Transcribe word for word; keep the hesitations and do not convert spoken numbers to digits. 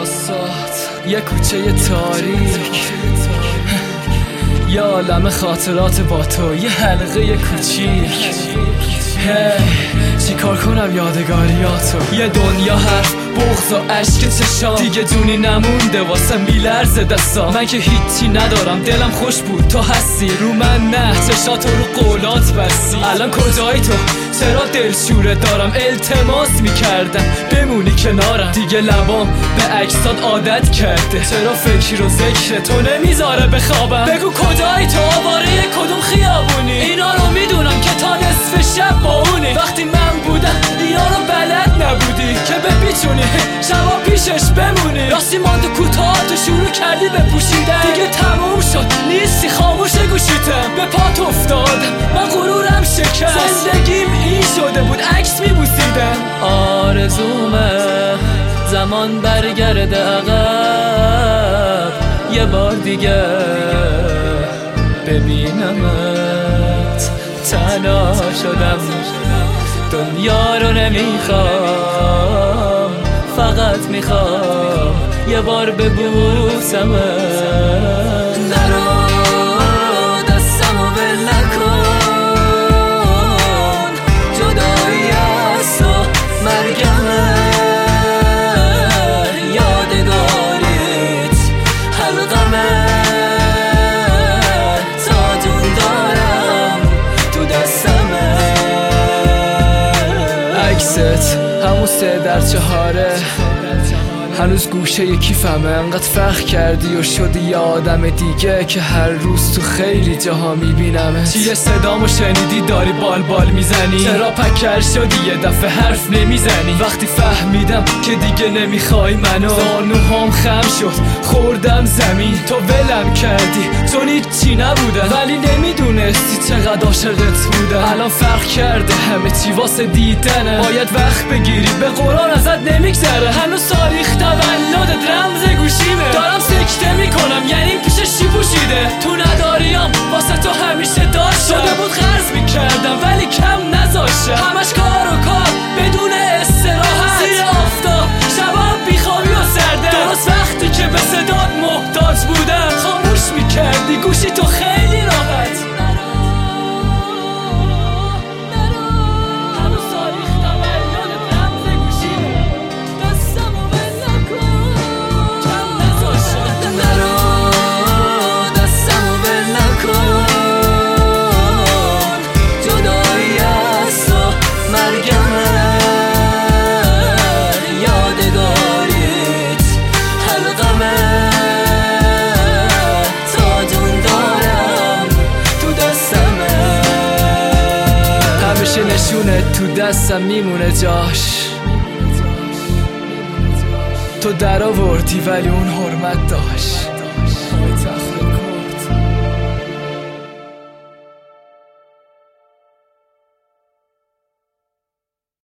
واسات یه کوچه تاریک، یه عالم خاطرات با تو، یه حلقه کوچیک. هی چی کار کنم یادگاریاتو، یه دنیا حرف بغض و عشق چشام، دیگه دونی نمونده واسه میلرزه دستام. من که هیچی ندارم، دلم خوش بود تو هستی، رو من نه چشاتو رو قولات بستی. الان کجایی تو؟ چرا دلشوره دارم؟ التماس میکردم بمونی کنارم، دیگه لبام به عکسات عادت کرده. چرا فکر و ذکر تو نمیذاره بخوابم؟ بگو کجایی تو؟ آواره کدوم خیابونی؟ اینا رو میدونم که تا نصف شب با اونی. وقتی من بودم اینا رو بلد نبودی که بپیچونی شبا پیشش بمونی. راستی ماندو کوتاه تو شروع کردی به پوشیدن، دیگه تموم شد نیستی خاموش گوشیتم. به پات افتادم من غرورم شکست، زندگیم این شده بود عکس میبوسیدم. آرزومه زمان برگرده عقب، یه بار دیگه ببینمت. تنها شدم دنیا رو نمیخوام، فقط میخوام یه بار ببوسمت. نرو دستمو ول نکن، جدایی از تو مرگمه. یادگاریت حلقمه، تا جون دارم تو دستمه. عکست همون سه در چهاره هنوز گوشه ی کیفمه. انقدر فخر کردی و شدی یه آدم دیگه که هر روز تو خیلی جاها میبینمت. چیه صدامو شنیدی داری بال بال میزنی؟ چرا پکر شدی یه دفعه حرف نمیزنی؟ وقتی فهمیدم که دیگه نمیخوای منو، زانوهام خم شد خوردم زمین. تو ولم کردی چون هیچی نبودم، ولی نمیدونستی چقدر عاشقت بودم. الان فرق کرده همه چی واسه دیدنه، باید وقت بگیری به قرآن ازت نمیگذره. هنوز تاریخ تولدت رمز گوشیمه، دارم سکته میکنم یعنی پیشش چی پوشیده. تو نداریم واسه تو همیشه داشتم، شده بود قرض میکردم ولی کم نذاشتم. همش کار و کار بدون استراحت، زیر آفتاب شبا بیخوابی و سرده. درست وقتی که به صدات محتاج بودم خاموش میکردی گوشی تو خیلی راحت. نشونه تو دستم میمونه جاش، تو در آوردی ولی اون حرمت داشت.